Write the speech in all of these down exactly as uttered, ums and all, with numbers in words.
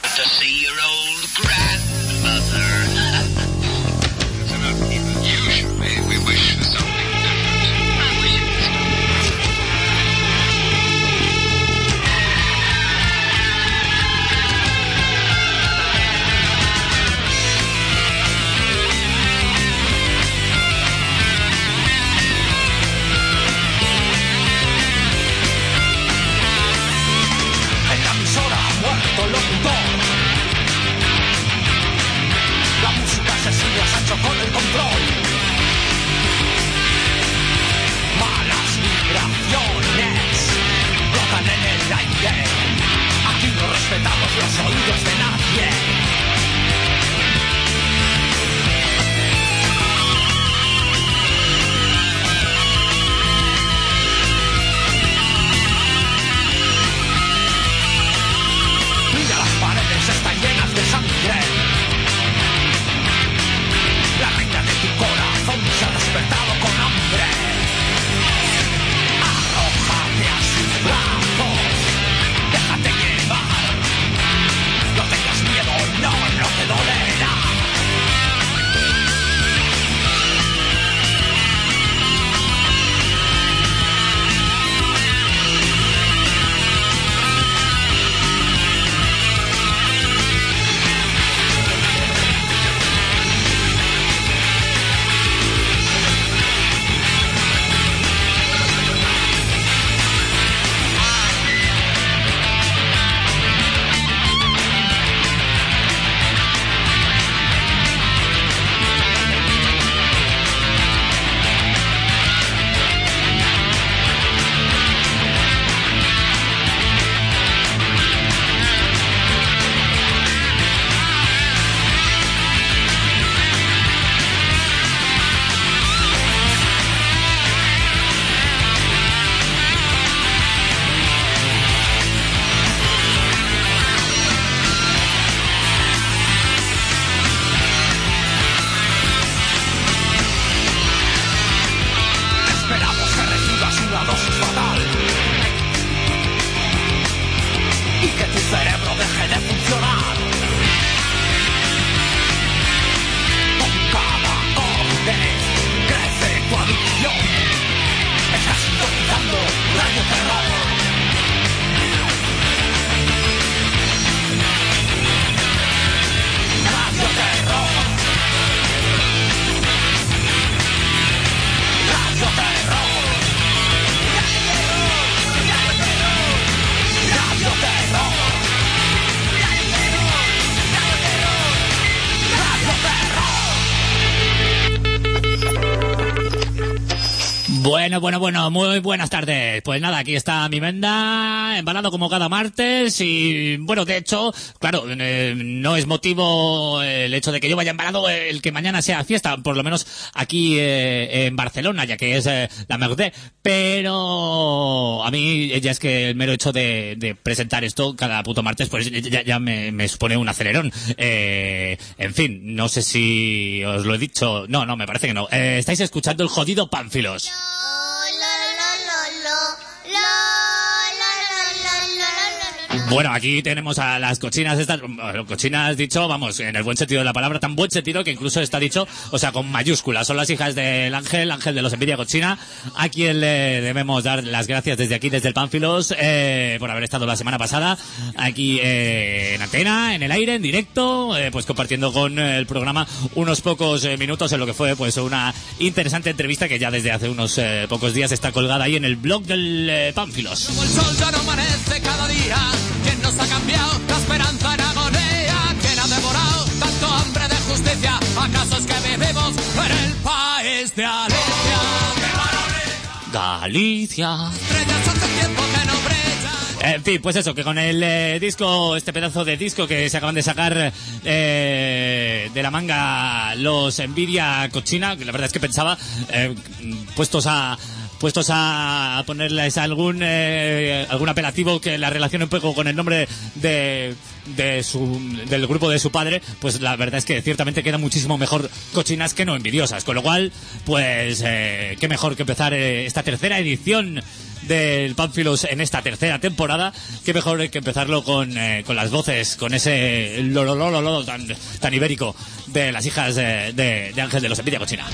to see your old grandmother. Usually we wish for something different. I wish it was en la emisora ha muerto el locutor. La música se sigue a Sancho con el control. Malas vibraciones flotan en el aire. Aquí no respetamos los oídos de nadie. Mira, las paredes están llenas de sangre. La reina de tu corazón se ha despertado con hambre. Arrójate a sus brazos, déjate llevar. No tengas miedo, no, no te dolerá. Esperamos que recibas una dosis fatal y que tu cerebro deje de funcionar. Con cada acorde crece tu adicción. Estás sintonizando Radio Terror. Radio Terror. Radio Terror. Radio Terror. Radio Terror. Bueno, bueno, bueno, muy buenas tardes. Pues nada, aquí está mi Menda, embalado como cada martes y, bueno, de hecho, claro, eh, no es motivo el hecho de que yo vaya embalado el que mañana sea fiesta, por lo menos aquí eh, en Barcelona, ya que es eh, la Merced, pero a mí ya es que el mero hecho de, de presentar esto cada puto martes, pues ya, ya me, me supone un acelerón. Eh, en fin, no sé si os lo he dicho, no, no, me parece que no. Eh, estáis escuchando el jodido Pánfilos. Bueno, aquí tenemos a las cochinas estas, bueno, cochinas dicho, vamos, en el buen sentido de la palabra, tan buen sentido que incluso está dicho, o sea, con mayúsculas. Son las hijas del Ángel, Ángel de los Envidia Cochina, a quien le debemos dar las gracias desde aquí, desde el Pánfilos, eh, por haber estado la semana pasada aquí eh, en antena, en el aire, en directo, eh, pues compartiendo con el programa unos pocos eh, minutos en lo que fue pues una interesante entrevista que ya desde hace unos eh, pocos días está colgada ahí en el blog del eh, Pánfilos. Como el sol ya no amanece cada día, ¿quién nos ha cambiado la esperanza en agonía? ¿Quién ha devorado tanto hambre de justicia? ¿Acaso es que vivimos en el país de Alicia? Galicia. Estrellas hace tiempo que no brillan. En fin, pues eso, que con el eh, disco, este pedazo de disco que se acaban de sacar eh, de la manga los Envidia Cochina, que la verdad es que pensaba, eh, puestos a puestos a ponerles algún eh, algún apelativo que la relacione un poco con el nombre de de su del grupo de su padre, pues la verdad es que ciertamente queda muchísimo mejor Cochinas que no envidiosas, con lo cual pues eh, qué mejor que empezar eh, esta tercera edición del Pánfilos en esta tercera temporada, qué mejor que empezarlo con eh, con las voces, con ese lololololo tan, tan ibérico de las hijas de, de, de Ángel de los Envidia Cochina.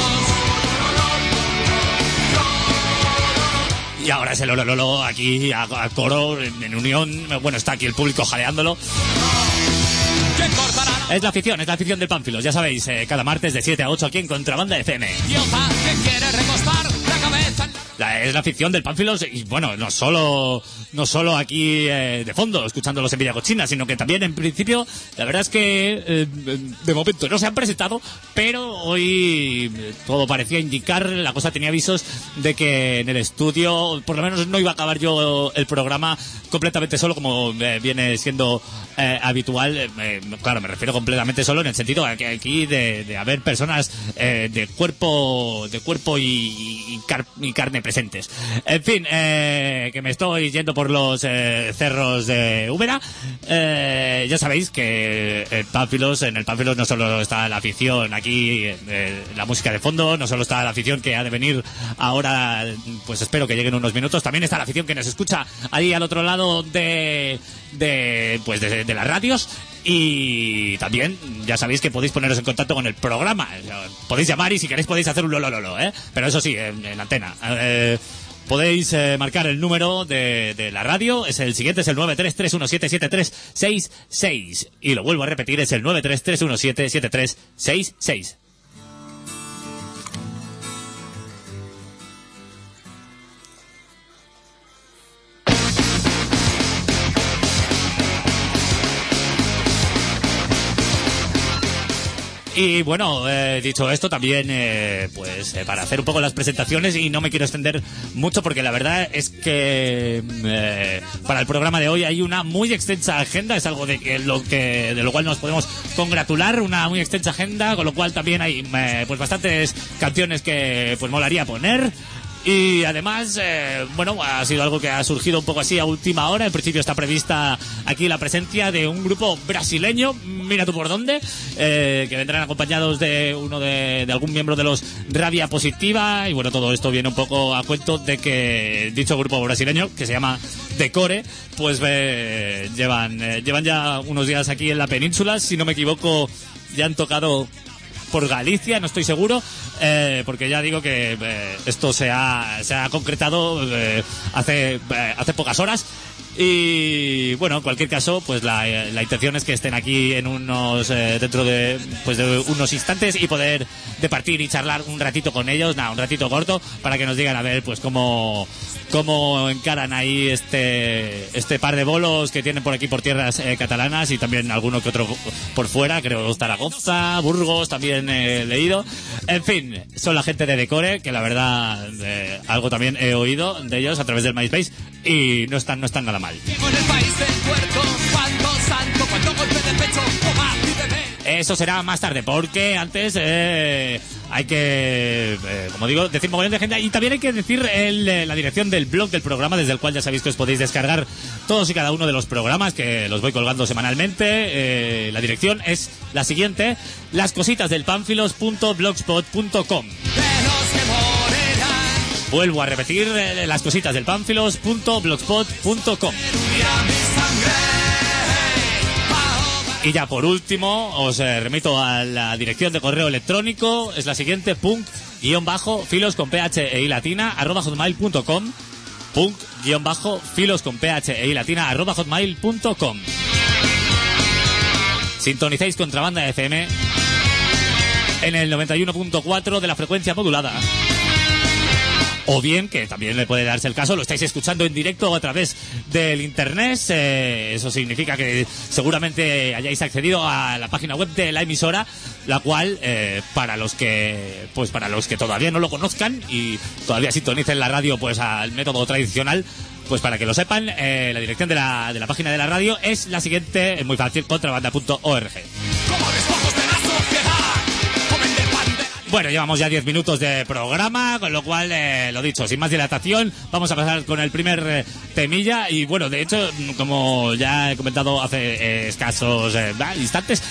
Y ahora ese lolo lolo aquí a, a coro en, en unión. Bueno, está aquí el público jaleándolo. Es la afición, es la afición del Pánfilos, ya sabéis, eh, cada martes de siete a ocho aquí en Contrabanda F M. La, es la afición del Pánfilos y bueno, no solo no solo aquí eh, de fondo escuchando los Envidia Cochina, sino que también en principio la verdad es que eh, de momento no se han presentado, pero hoy todo parecía indicar, la cosa tenía avisos de que en el estudio por lo menos no iba a acabar yo el programa completamente solo como eh, viene siendo eh, habitual. Eh, claro, me refiero completamente solo en el sentido de que aquí de, de haber personas eh, de cuerpo de cuerpo y, y, car- y carne presentes. En fin, eh, que me estoy yendo por los eh, cerros de Úbeda. Eh, ya sabéis que el Pánfilos, en el Pánfilos no solo está la afición aquí, eh, la música de fondo, no solo está la afición que ha de venir ahora, pues espero que lleguen unos minutos, también está la afición que nos escucha ahí al otro lado de, de pues de, de las radios. Y también ya sabéis que podéis poneros en contacto con el programa, podéis llamar y si queréis podéis hacer un lolololo, ¿eh? Pero eso sí, en, en antena. Eh, podéis eh, marcar el número de, de la radio, es el siguiente, es el nueve tres tres uno siete siete tres seis seis. Y lo vuelvo a repetir, es el nueve tres tres uno siete siete tres seis seis. Y bueno, eh, dicho esto, también eh, pues eh, para hacer un poco las presentaciones, y no me quiero extender mucho porque la verdad es que eh, para el programa de hoy hay una muy extensa agenda, es algo de que lo que de lo cual nos podemos congratular, una muy extensa agenda, con lo cual también hay eh, pues bastantes canciones que pues molaría poner. Y además, eh, bueno, ha sido algo que ha surgido un poco así a última hora. En principio está prevista aquí la presencia de un grupo brasileño, mira tú por dónde, eh, que vendrán acompañados de uno de, de algún miembro de los Rabia Positiva. Y bueno, todo esto viene un poco a cuento de que dicho grupo brasileño, que se llama Decore, pues eh, llevan, eh, llevan ya unos días aquí en la península. Si no me equivoco, ya han tocado por Galicia, no estoy seguro, eh, porque ya digo que eh, esto se ha, se ha concretado eh, hace, eh, hace pocas horas. Y bueno, en cualquier caso, pues la, la intención es que estén aquí en unos eh, dentro de pues de unos instantes y poder departir y charlar un ratito con ellos, nada, un ratito corto, para que nos digan a ver pues cómo cómo encaran ahí este este par de bolos que tienen por aquí por tierras eh, catalanas, y también alguno que otro por fuera, creo Zaragoza, Burgos, también he eh, leído. En fin, son la gente de Decore, que la verdad eh, algo también he oído de ellos a través del MySpace y no están no están nada mal. Eso será más tarde, porque antes eh, hay que, eh, como digo, decir mogollón de agenda, y también hay que decir el, eh, la dirección del blog del programa, desde el cual ya sabéis que os podéis descargar todos y cada uno de los programas, que los voy colgando semanalmente. Eh, la dirección es la siguiente: lascositasdelpanfilos punto blogspot punto com. Vuelvo a repetir, eh, lascositasdelpanfilos punto blogspot punto com. Y ya por último, os eh, remito a la dirección de correo electrónico, es la siguiente: punk guión bajo filos con ph e i latina arroba hotmail punto com. Punk guión bajo filos con ph e i latina arroba hotmail punto com. Sintonizáis Contrabanda F M en el noventa y uno punto cuatro de la frecuencia modulada. O bien, que también le puede darse el caso, lo estáis escuchando en directo a través del internet. Eh, eso significa que seguramente hayáis accedido a la página web de la emisora, la cual, eh, para los que pues para los que todavía no lo conozcan y todavía sintonicen la radio pues al método tradicional, pues para que lo sepan, eh, la dirección de la, de la página de la radio es la siguiente, es muy fácil: contrabanda punto org. Bueno, llevamos ya diez minutos de programa, con lo cual, eh, lo dicho, sin más dilatación, vamos a pasar con el primer eh, temilla. Y bueno, de hecho, como ya he comentado hace eh, escasos eh, instantes,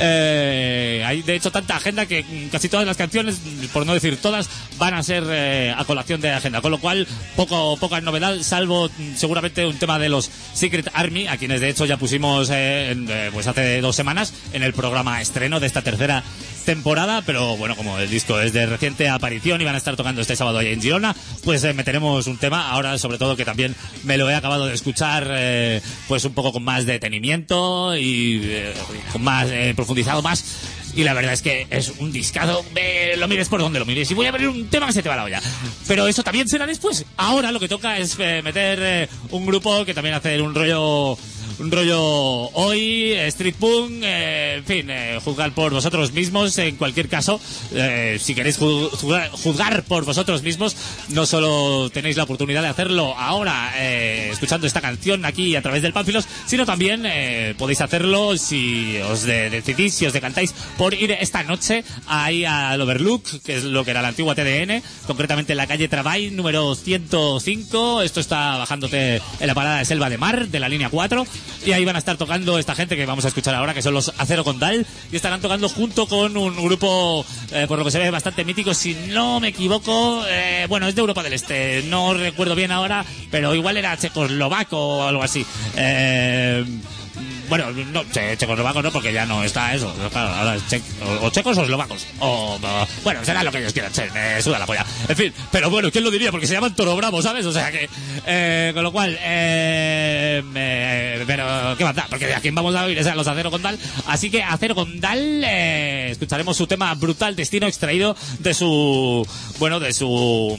eh, hay de hecho tanta agenda que casi todas las canciones, por no decir todas, van a ser eh, a colación de agenda. Con lo cual, poco poca novedad, salvo seguramente un tema de los Secret Army, a quienes de hecho ya pusimos eh, en, eh, pues hace dos semanas en el programa estreno de esta tercera temporada. Pero bueno, como el disco es de reciente aparición y van a estar tocando este sábado ahí en Girona, pues eh, meteremos un tema ahora, sobre todo que también me lo he acabado de escuchar eh, pues un poco con más detenimiento y eh, con más eh, profundizado más. Y la verdad es que es un discazo, eh, lo mires por donde lo mires. Y voy a abrir un tema que se te va la olla. Pero eso también será después. Ahora lo que toca es eh, meter eh, un grupo que también hace un rollo... Un rollo hoy, street punk, eh, en fin, eh, juzgar por vosotros mismos. En cualquier caso, eh, si queréis juzgar, juzgar por vosotros mismos, no solo tenéis la oportunidad de hacerlo ahora, eh, escuchando esta canción aquí a través del Pánfilos, sino también eh, podéis hacerlo si os de, decidís, si os decantáis por ir esta noche ahí al Overlook, que es lo que era la antigua T D N, concretamente en la calle Travail, número ciento cinco. Esto está bajándote en la parada de Selva de Mar, de la línea cuatro. Y ahí van a estar tocando esta gente que vamos a escuchar ahora, que son los Acero Condal, y estarán tocando junto con un grupo, eh, por lo que se ve, bastante mítico, si no me equivoco, eh, bueno, es de Europa del Este, no recuerdo bien ahora, pero igual era checoslovaco o algo así. Eh... Bueno, no, che, checoslovacos no, porque ya no está eso. Claro, ahora es che, o, o checos o eslovacos. O, o, bueno, será lo que ellos quieran, che, me suda la polla. En fin, pero bueno, ¿quién lo diría? Porque se llaman Toro Bravo, ¿sabes? O sea que, eh, con lo cual, eh, eh, pero, ¿qué más da? Porque a quién vamos a oír es a los Acero Condal. Así que Acero Condal, eh, escucharemos su tema Brutal Destino, extraído de su, bueno, de su,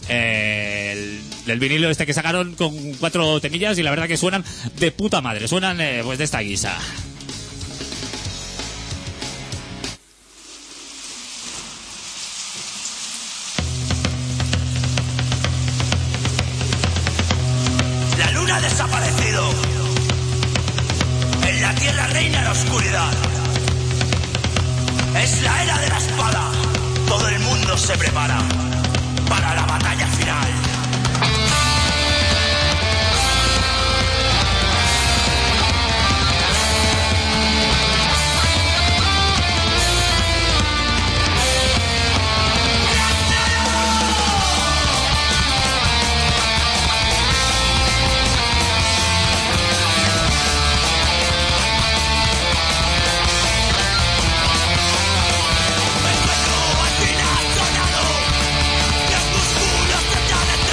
eh, el, del vinilo este que sacaron con cuatro temillas, y la verdad que suenan de puta madre, suenan eh, pues de esta guisa. La luna ha desaparecido. En la tierra reina la oscuridad. Es la era de la espada. Todo el mundo se prepara para la batalla final. Al final sonado, los músculos se te han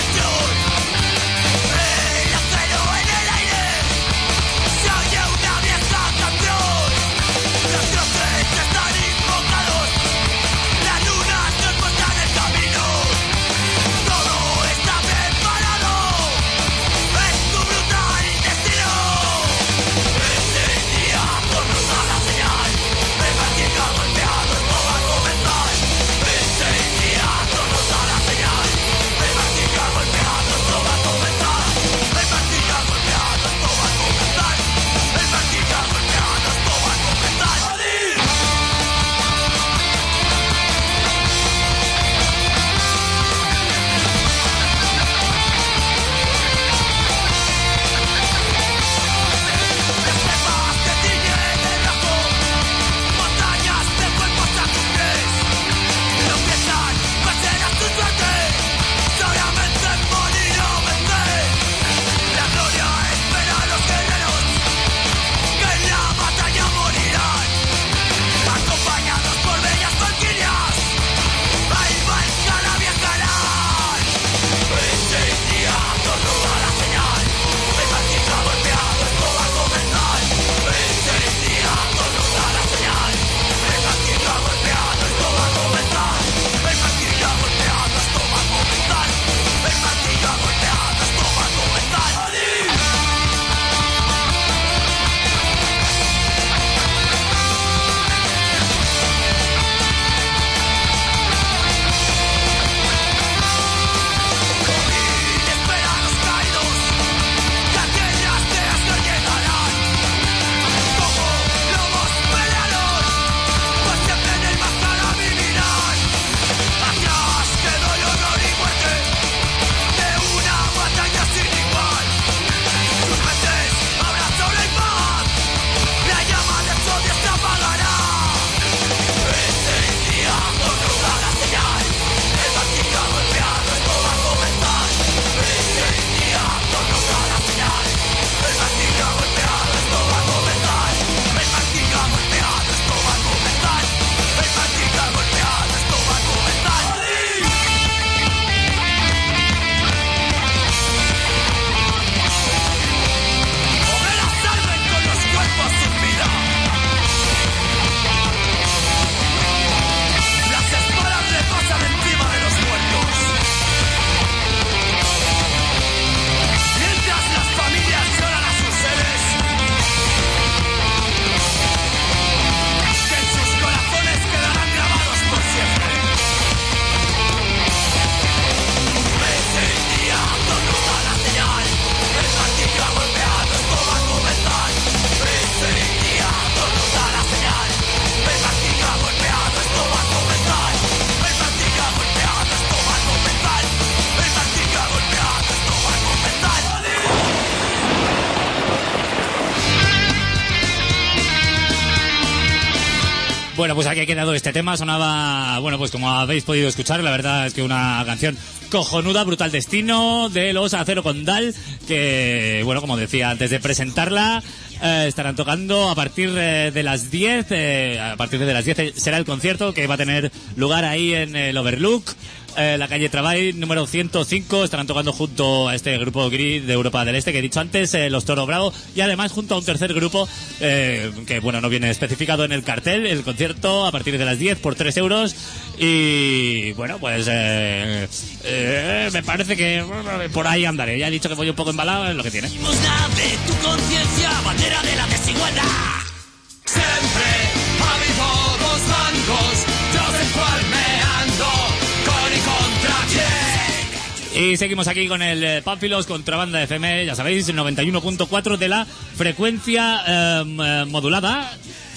Bueno, pues aquí ha quedado este tema. Sonaba, bueno, pues como habéis podido escuchar, la verdad es que una canción cojonuda, Brutal Destino, de los Acero Condal, que, bueno, como decía antes de presentarla, eh, estarán tocando a partir eh, de las diez, eh, a partir de las diez será el concierto que va a tener lugar ahí en el Overlook, eh, la calle Travail, número ciento cinco. Estarán tocando junto a este grupo gris de Europa del Este que he dicho antes, eh, los Toro Bravo, y además junto a un tercer grupo eh, que, bueno, no viene especificado en el cartel. El concierto a partir de las diez por tres euros. Y bueno, pues eh, eh, me parece que eh, por ahí andaré. Ya he dicho que voy un poco embalado, es lo que tiene. Limosna de tu conciencia, bandera de la desigualdad. Siempre ha habido dos bancos, yo sé cuál me ando, con y contra quién. Y seguimos aquí con el eh, Pánfilos Contrabanda F M, ya sabéis, noventa y uno punto cuatro de la frecuencia eh, eh, modulada.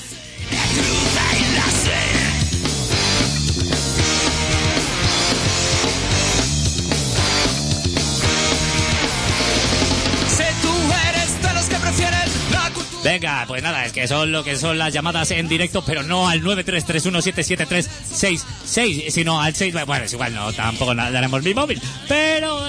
Venga, pues nada, es que son lo que son las llamadas en directo, pero no al nueve tres tres uno siete siete tres seis seis, sino al seis... Bueno, es igual, no, tampoco daremos mi móvil, pero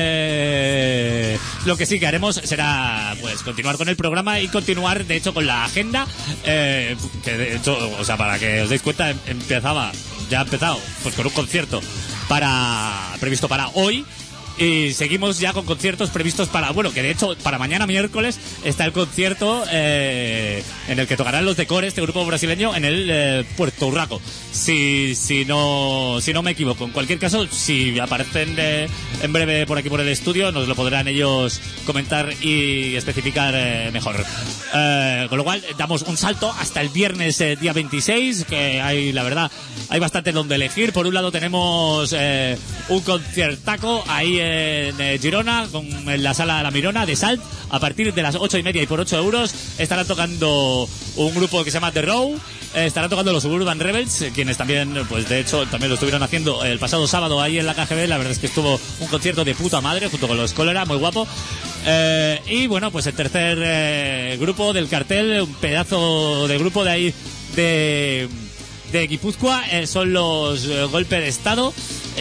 eh, lo que sí que haremos será, pues, continuar con el programa y continuar, de hecho, con la agenda, eh, que de hecho, o sea, para que os deis cuenta, empezaba, ya ha empezado, pues con un concierto para previsto para hoy. Y seguimos ya con conciertos previstos para, bueno, que de hecho para mañana miércoles está el concierto eh, en el que tocarán los Decores, este grupo brasileño, en el eh, Puerto Urraco. Si, si no si no me equivoco. En cualquier caso, si aparecen eh, en breve por aquí por el estudio, nos lo podrán ellos comentar y especificar eh, mejor. Eh, con lo cual, damos un salto hasta el viernes eh, día veintiséis, que hay, la verdad, hay bastante donde elegir. Por un lado tenemos eh, un conciertaco ahí en eh, Girona, con, en la sala La Mirona de Salt, a partir de las ocho y media y por ocho euros. Estarán tocando un grupo que se llama The Row, eh, estarán tocando los Suburban Rebels, eh, quienes también, pues de hecho, también lo estuvieron haciendo el pasado sábado ahí en la K G B. La verdad es que estuvo un concierto de puta madre, junto con los Cólera, muy guapo. Eh, y bueno, pues el tercer eh, grupo del cartel, un pedazo de grupo de ahí de, de Guipúzcoa, eh, son los eh, Golpe de Estado.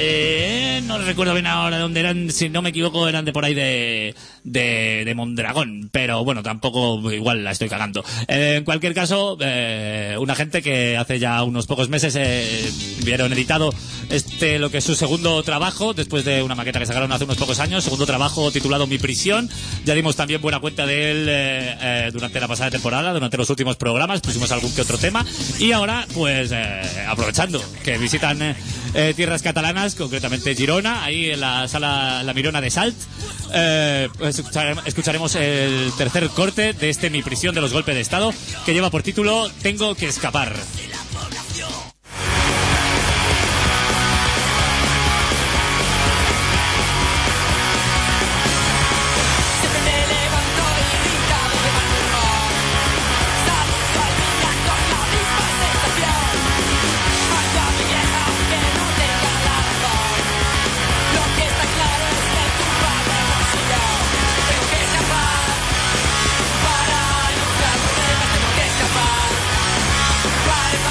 Eh, no recuerdo bien ahora dónde eran, si no me equivoco eran de por ahí de, de, de Mondragón, pero bueno, tampoco, igual la estoy cagando. Eh, en cualquier caso, eh, una gente que hace ya unos pocos meses eh, vieron editado este, lo que es su segundo trabajo, después de una maqueta que sacaron hace unos pocos años, segundo trabajo titulado Mi Prisión. Ya dimos también buena cuenta de él eh, eh, durante la pasada temporada, durante los últimos programas, pusimos algún que otro tema, y ahora, pues, eh, aprovechando que visitan eh, eh, tierras catalanas, concretamente Girona, ahí en la sala La Mirona de Salt, eh, pues escucharemos, escucharemos el tercer corte de este Mi Prisión de los Golpe de Estado, que lleva por título Tengo que escapar. Para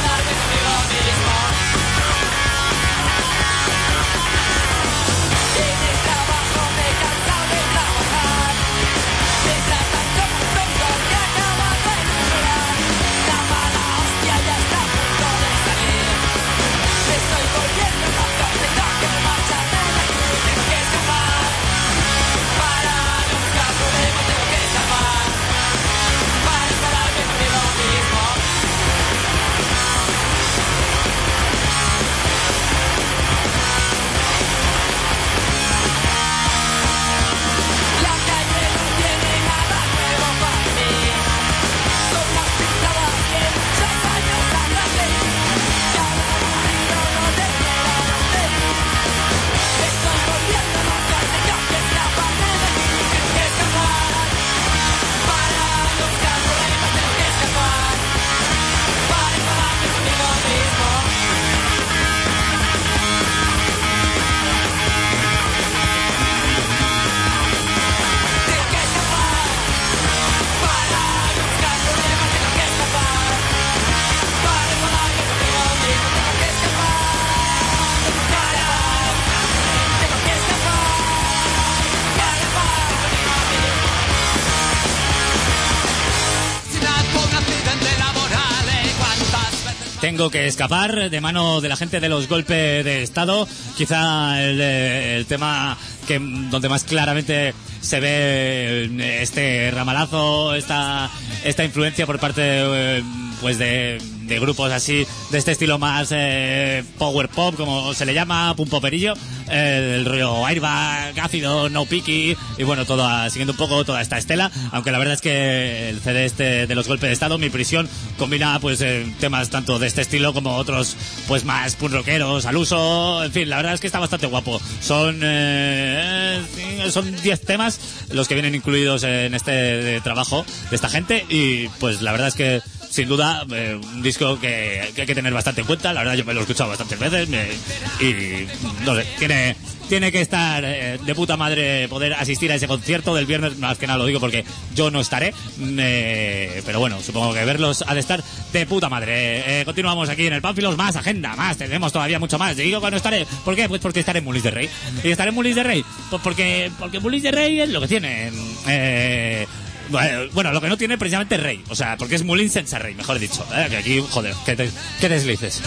tengo que escapar de mano de la gente de los golpes de Estado. Quizá el, el tema que donde más claramente se ve este ramalazo, esta esta influencia por parte de, pues de, de grupos así de este estilo más eh, power pop, como se le llama, pum poperillo, eh, el rollo Airbag, ácido, no picky, y bueno, todo siguiendo un poco toda esta estela, aunque la verdad es que el C D este de los golpes de Estado, Mi Prisión, combina pues eh, temas tanto de este estilo como otros pues más punk rockeros al uso, en fin, la verdad es que está bastante guapo. Son eh, son diez temas los que vienen incluidos en este trabajo de esta gente, y pues la verdad es que sin duda eh, un disco que, que hay que tener bastante en cuenta. La verdad yo me lo he escuchado bastantes veces me, y no sé, tiene tiene que estar eh, de puta madre poder asistir a ese concierto del viernes, más que nada lo digo porque yo no estaré, eh, pero bueno, supongo que verlos ha de estar de puta madre. Eh, continuamos aquí en el Pánfilos, más agenda, más, tenemos todavía mucho más. Digo que no estaré, ¿por qué? Pues porque estaré en Molins de Rey. ¿Y estaré en Molins de Rey? Pues porque, porque Molins de Rey es lo que tiene. Eh... Bueno, lo que no tiene precisamente Rey, o sea, porque es Molins sense Rey, mejor dicho, ¿eh? Que aquí, joder, que, te, que deslices.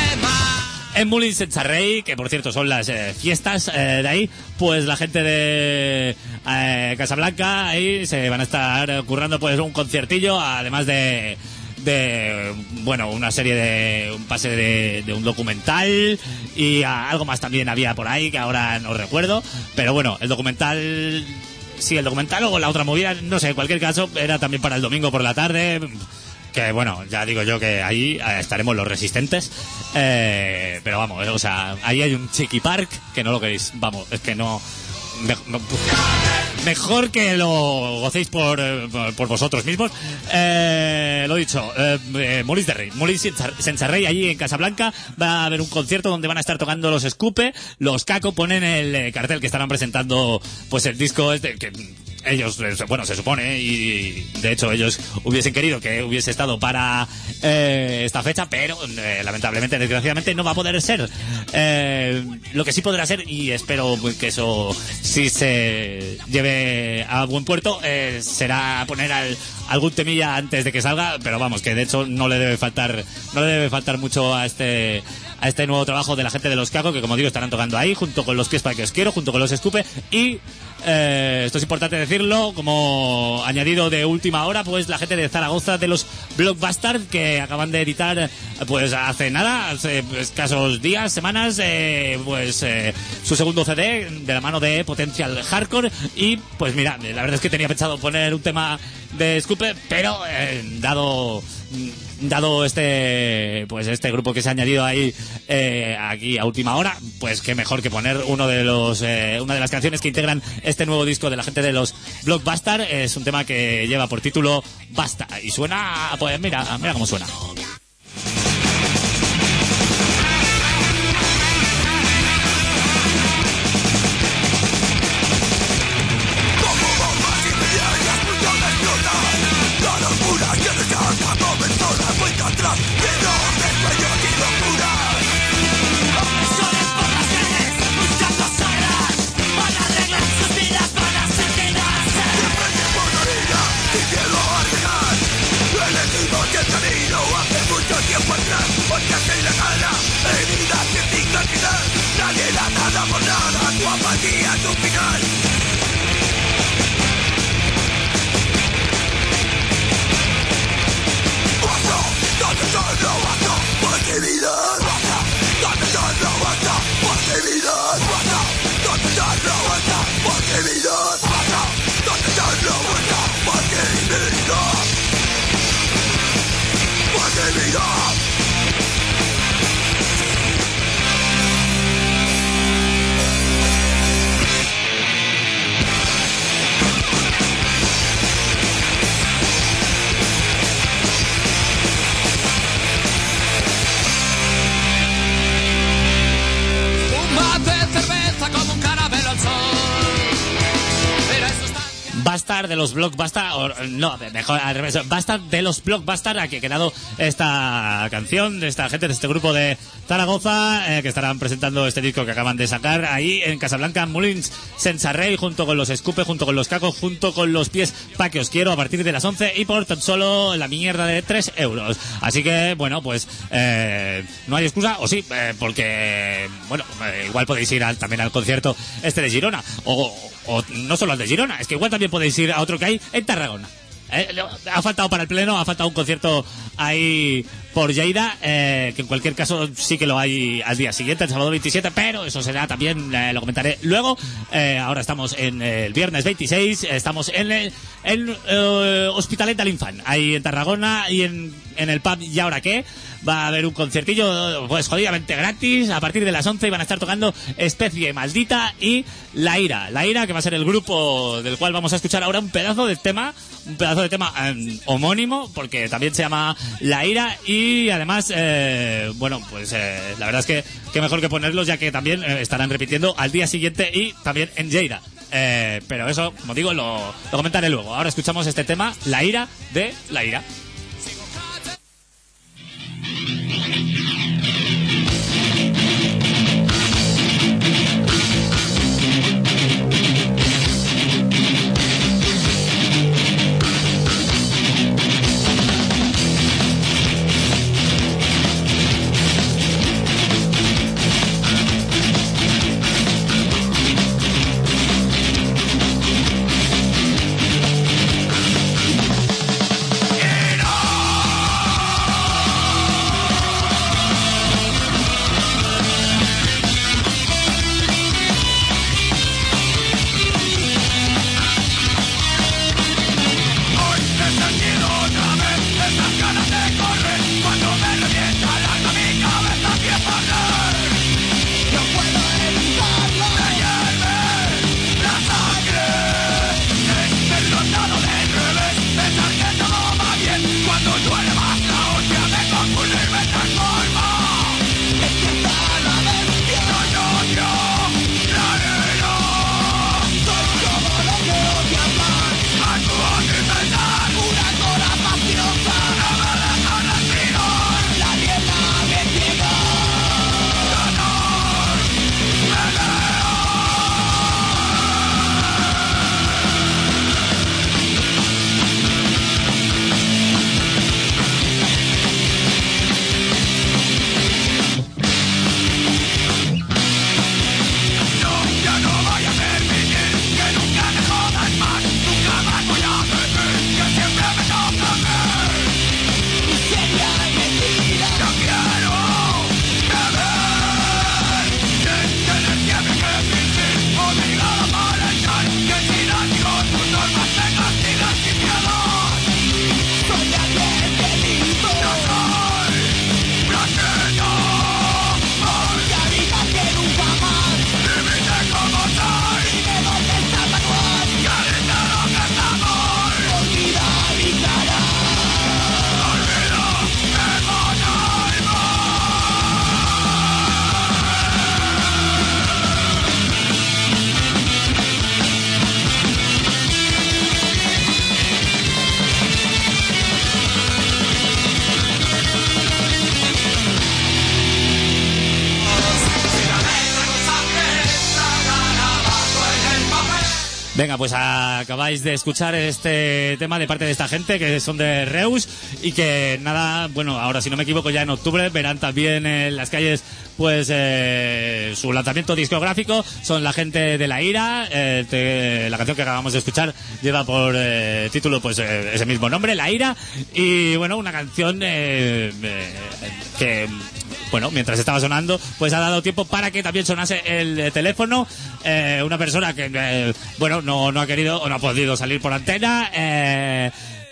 En Molins sense Rey, que por cierto son las eh, fiestas eh, de ahí, pues la gente de eh, Casablanca ahí se van a estar currando pues un conciertillo, además de de bueno, una serie de un pase de, de un documental y a, algo más también había por ahí que ahora no recuerdo, pero bueno, el documental... Sí, el documental o la otra movida, no sé, en cualquier caso, era también para el domingo por la tarde, que bueno, ya digo yo que ahí estaremos los resistentes, eh, pero vamos, o sea, ahí hay un Chiqui Park, que no lo queréis, vamos, es que no... Me, me, mejor que lo gocéis por, por, por vosotros mismos. Eh, lo dicho, eh, eh, Molins de Rey, Molins sense Rey, allí en Casablanca va a haber un concierto donde van a estar tocando los Scupe, los Caco, ponen el eh, cartel que estarán presentando pues el disco este que ellos, bueno, se supone, y de hecho ellos hubiesen querido que hubiese estado para eh, esta fecha, pero eh, lamentablemente, desgraciadamente, no va a poder ser. Eh, lo que sí podrá ser, y espero que eso sí se lleve a buen puerto, eh, será poner al, algún temilla antes de que salga, pero vamos, que de hecho no le debe faltar, no le debe faltar mucho a este a este nuevo trabajo de la gente de los Caco, que como digo estarán tocando ahí junto con los Pies para que os quiero, junto con los Scupe, y eh, esto es importante decirlo como añadido de última hora, pues la gente de Zaragoza de los Blockbuster, que acaban de editar pues hace nada, hace escasos días, semanas, eh, pues eh, su segundo C D de la mano de Potential Hardcore, y pues mira, la verdad es que tenía pensado poner un tema de Scupe, pero eh, dado dado este pues este grupo que se ha añadido ahí eh, aquí a última hora, pues qué mejor que poner uno de los eh, una de las canciones que integran este nuevo disco de la gente de los Blockbuster. Es un tema que lleva por título Basta, y suena, pues mira, mira cómo suena. Blockbuster, de los Blockbuster, o, no, mejor al revés, basta de los Blockbuster, a que ha quedado esta canción de esta gente, de este grupo de Zaragoza, eh, que estarán presentando este disco que acaban de sacar ahí en Casablanca, Molins Sensarrey, junto con los Escupe, junto con los Cacos, junto con los Pies Pa' que os quiero, a partir de las once y por tan solo la mierda de tres euros. Así que, bueno, pues eh, no hay excusa, o sí, eh, porque, bueno, eh, igual podéis ir al, también al concierto este de Girona, o, o no solo al de Girona, es que igual también podéis ir a otro que hay en Tarragona. Eh, ha faltado para el pleno, ha faltado un concierto ahí por Lleida, eh, que en cualquier caso sí que lo hay al día siguiente, el sábado veintisiete, pero eso será también, eh, lo comentaré luego. Eh, ahora estamos en eh, el viernes veintiséis, estamos en el en, eh, Hospitalet de l'Infant, ahí en Tarragona, y en, en el pub ¿Y ahora qué? Va a haber un conciertillo, pues jodidamente gratis, a partir de las once, y van a estar tocando Especie Maldita y La Ira. La Ira, que va a ser el grupo del cual vamos a escuchar ahora un pedazo de tema, un pedazo de tema eh, homónimo, porque también se llama La Ira, y además, eh, bueno, pues eh, la verdad es que, que mejor que ponerlos, ya que también eh, estarán repitiendo al día siguiente y también en Lleida. Eh, pero eso, como digo, lo, lo comentaré luego. Ahora escuchamos este tema, La Ira, de La Ira. Venga, pues acabáis de escuchar este tema de parte de esta gente que son de Reus y que nada, bueno, ahora si no me equivoco ya en octubre verán también en las calles pues eh, su lanzamiento discográfico. Son la gente de La Ira, eh, te, la canción que acabamos de escuchar lleva por eh, título pues eh, ese mismo nombre, La Ira, y bueno, una canción eh, eh, que bueno, mientras estaba sonando, pues ha dado tiempo para que también sonase el eh, teléfono. Eh, una persona que, eh, bueno, no, no ha querido o no ha podido salir por antena. Eh,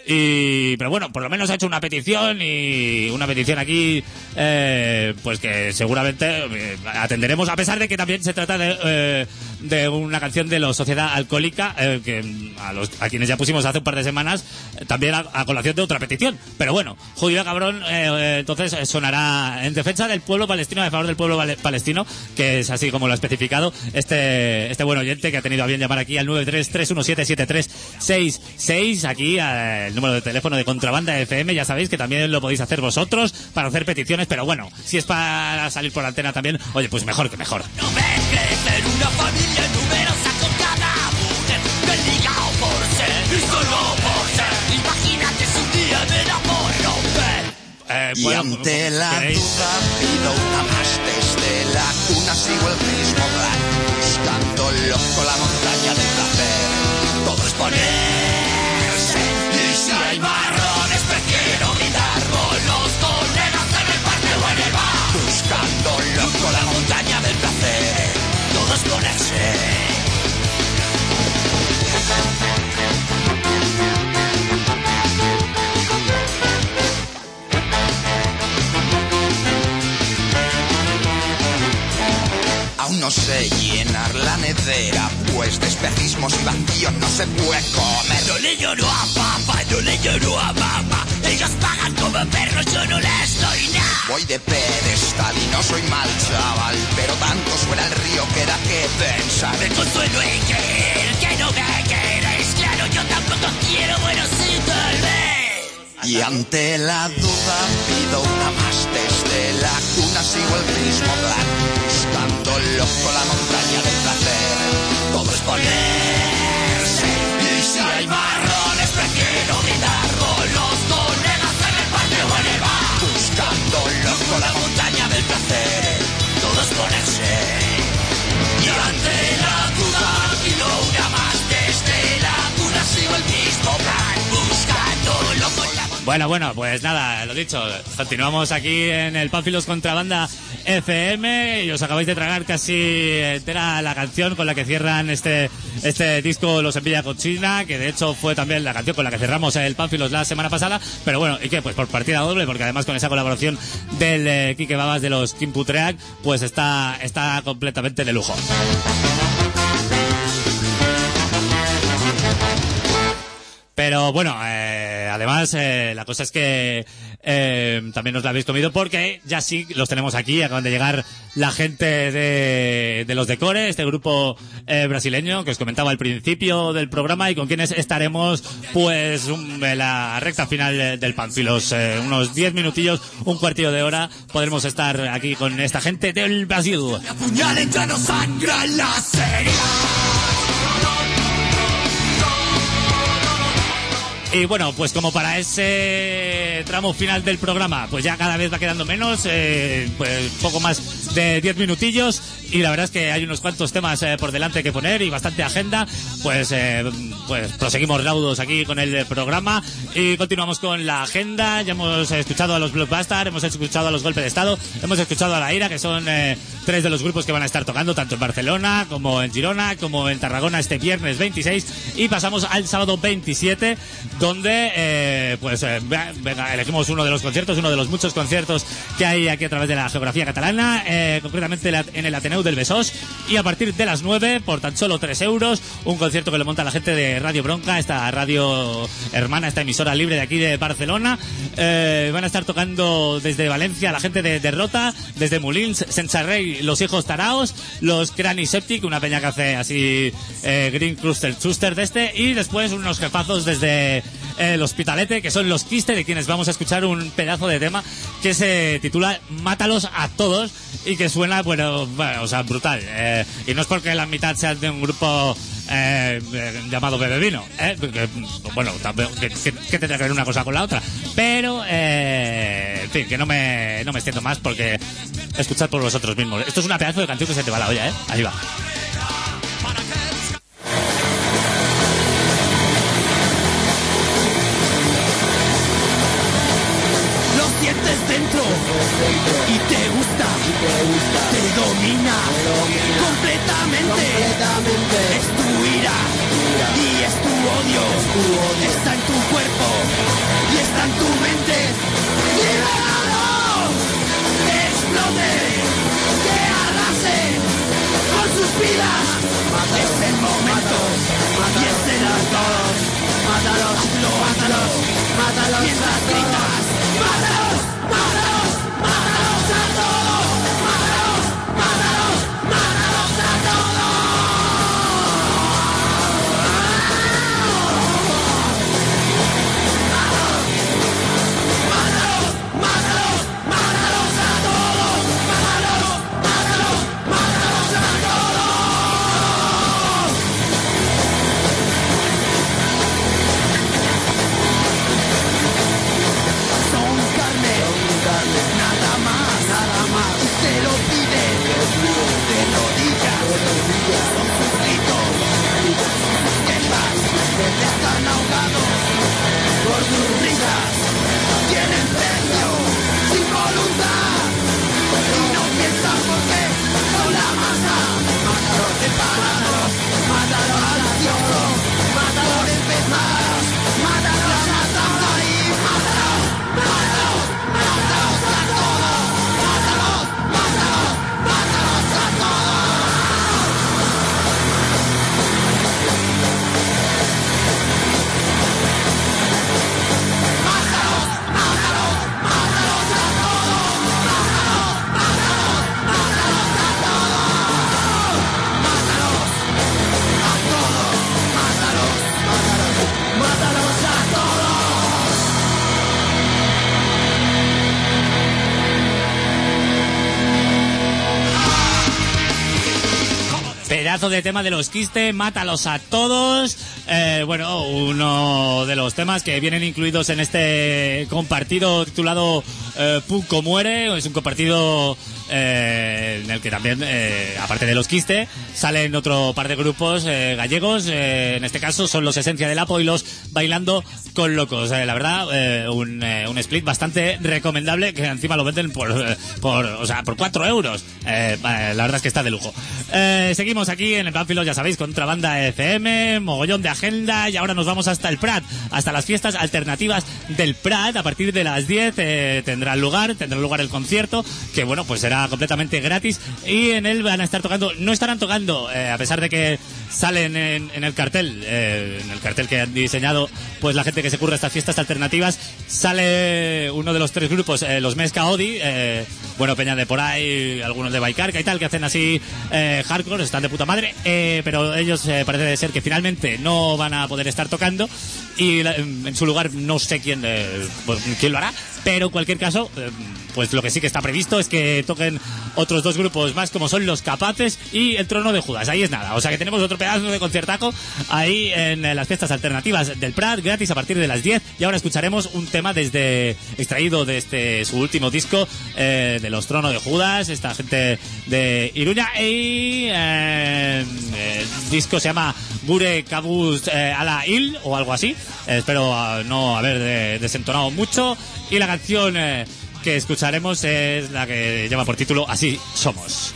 Y, pero bueno, por lo menos ha hecho una petición y una petición aquí, eh, pues que seguramente eh, atenderemos, a pesar de que también se trata de, eh, de una canción de los Sociedad Alcohólica, eh, que a, los, a quienes ya pusimos hace un par de semanas, eh, también a, a colación de otra petición. Pero bueno, judío cabrón, eh, eh, entonces eh, sonará en defensa del pueblo palestino, a favor del pueblo vale, palestino, que es así como lo ha especificado este, este buen oyente que ha tenido a bien llamar aquí al nueve tres tres uno siete siete tres seis seis, aquí eh, el número de teléfono de Contrabanda F M, ya sabéis que también lo podéis hacer vosotros para hacer peticiones, pero bueno, si es para salir por la antena también, oye, pues mejor que mejor. No ves crecer una familia numerosa con cada mujer desligado por ser y solo por ser. Imagínate si un día me da por romper. Eh, Y bueno, ante la ¿queréis? duda pido una más desde la cuna, sigo el mismo plan, buscando loco la montaña del placer. Todo es ponerse. Y si hay marrones prefiero gritar con los colegas en el parque o en el bar. Buscando loco la montaña del placer. Todo es ponerse. Aún no sé llenar la nevera, pues de espejismos y vacíos no se puede comer. No le lloro a papá, no le lloro a mamá. Ellos pagan como perros, yo no les doy nada. Voy de pedestal y no soy mal chaval, pero tanto suena el río que da que pensar. Me consuelo en querer, que no me queréis. Claro, yo tampoco quiero, bueno, sí, tal vez. Y ante la duda pido una más desde la cuna, sigo el mismo plan, buscando loco la montaña del placer. Todo es ponerse. Y si hay marrones prefiero gritar con los colegas en el parque o en el bar. Buscando loco la montaña del placer. Todo es ponerse. Y ante la duda pido una más desde la cuna, sigo el mismo plan, buscando loco la montaña. Bueno, bueno, pues nada, lo dicho, continuamos aquí en el Pánfilos Contrabanda F M y os acabáis de tragar casi entera la canción con la que cierran este este disco Los Envidia Cochina, que de hecho fue también la canción con la que cerramos el Pánfilos la semana pasada, pero bueno, ¿y qué? Pues por partida doble, porque además con esa colaboración del eh, Quique Babas de los Kimputreak, pues está, está completamente de lujo. Pero bueno, eh, además eh, la cosa es que eh, también nos la habéis comido porque ya sí los tenemos aquí. Acaban de llegar la gente de, de los Decore, este grupo eh, brasileño que os comentaba al principio del programa y con quienes estaremos pues un, en la recta final del Pánfilos. Eh, unos diez minutillos, un cuartillo de hora podremos estar aquí con esta gente del Brasil. Apuñalen, ya no sangran las heridas. Y bueno, pues como para ese tramo final del programa, pues ya cada vez va quedando menos, eh, pues poco más de diez minutillos, y la verdad es que hay unos cuantos temas eh, por delante que poner y bastante agenda, pues eh, pues proseguimos raudos aquí con el programa y continuamos con la agenda. Ya hemos escuchado a los Blockbuster, hemos escuchado a los Golpe de Estado, hemos escuchado a La Ira, que son eh, tres de los grupos que van a estar tocando tanto en Barcelona como en Girona como en Tarragona este viernes veintiséis, y pasamos al sábado veintisiete, donde eh, pues eh, venga, elegimos uno de los conciertos, uno de los muchos conciertos que hay aquí a través de la geografía catalana, eh, concretamente en el Ateneu del Besós, y a partir de las nueve, por tan solo tres euros, un concierto que lo monta la gente de Radio Bronca, esta radio hermana, esta emisora libre de aquí de Barcelona. Eh, van a estar tocando desde Valencia la gente de Derrota, desde Molins, Sensarrey, Los Hijos Taraos, los Crani Septic, una peña que hace así eh, Green Cluster Chuster de este, y después unos jefazos desde el Hospitalete, que son los Quiste, de quienes vamos a escuchar un pedazo de tema que se titula Mátalos a Todos, y que suena, bueno, bueno o sea, brutal. Eh, y no es porque la mitad sea de un grupo eh, eh, llamado Bebevino, eh, que, bueno, también, que, que, que tendrá que ver una cosa con la otra, pero eh, en fin, que no me, no me extiendo más porque escuchad por vosotros mismos. Esto es una pedazo de canción que se te va la olla, ¿eh? Ahí va. Los dientes de dentro y te gusta, te domina completamente. Es tu ira y es tu odio, está en tu cuerpo y está en tu mente. ¡Libéralo! Que explote, que arrase con sus vidas. Es el momento y es el autor. Mátalos, mátalos, mátalos, mientras gritas. Mátalos, mátalos, mátalos a todos. Mátalos, mátalos, mátalos a todos. Mátalos, mátalos, mátalos a todos. Mátalos, mátalos, mátalos a todos. Son carne, nada más, nada más. Y te lo pide, de rodillas. Son sus gritos, sus quejas. Están ahogados por sus risas. Tienen precio, sin voluntad. Y no piensan por qué son la masa. Mátalos, sepáralos, mátalos a la diablo. Mátalos, empezados, mátalos a todos y mátalos, mátalos, mátalos a todos. Mátalos, mátalos, mátalos a todos. Mátalos, mátalos, mátalos a todos. Mátalos, mátalos, mátalos a todos. Mátalos a todos. Mátalos, mátalos, mátalos a todos. Pedazo de tema de los Quiste, mátalos a todos. Eh, bueno, uno de los temas que vienen incluidos en este compartido titulado eh, Punco Muere. Es un compartido eh, en el que también, eh, aparte de los Quiste, salen otro par de grupos eh, gallegos. Eh, en este caso son los Esencia del Apo y los Bailando con Locos. Eh, la verdad, eh, un, eh, un split bastante recomendable, que encima lo venden por, eh, por, o sea, por cuatro euros. Eh, la verdad es que está de lujo. Eh, seguimos aquí en el Pánfilo, ya sabéis, Contrabanda F M, mogollón de agenda, y ahora nos vamos hasta el Prat, hasta las fiestas alternativas del Prat. A partir de las diez eh, tendrá lugar, tendrá lugar el concierto, que bueno, pues será completamente gratis, y en él van a estar tocando, no estarán tocando, eh, a pesar de que salen en, en el cartel, eh, en el cartel que han diseñado pues la gente que se curra estas fiestas alternativas, sale uno de los tres grupos, eh, los Mesca Odi, eh, bueno, Peña de por ahí, algunos de Baicarca y tal, que hacen así eh, hardcore, están de puta madre, eh, pero ellos eh, parece ser que finalmente no van a poder estar tocando, y la, en su lugar no sé quién, eh, pues, quién lo hará, pero en cualquier caso, eh, pues lo que sí que está previsto es que toquen otros dos grupos más, como son Los Capaces y El Trono de Judas. Ahí es nada, o sea que tenemos otro pedazo de conciertaco ahí en eh, las fiestas alternativas del Prat, gratis a partir de las diez. Y ahora escucharemos un tema desde extraído de este su último disco, eh, de Los Trono de Judas, esta gente de Iruña, y eh, el disco se llama Gure Kabuz eh, Ala Il o algo así. Eh, espero uh, no haber de, desentonado mucho, y la canción eh, que escucharemos es la que lleva por título Así Somos.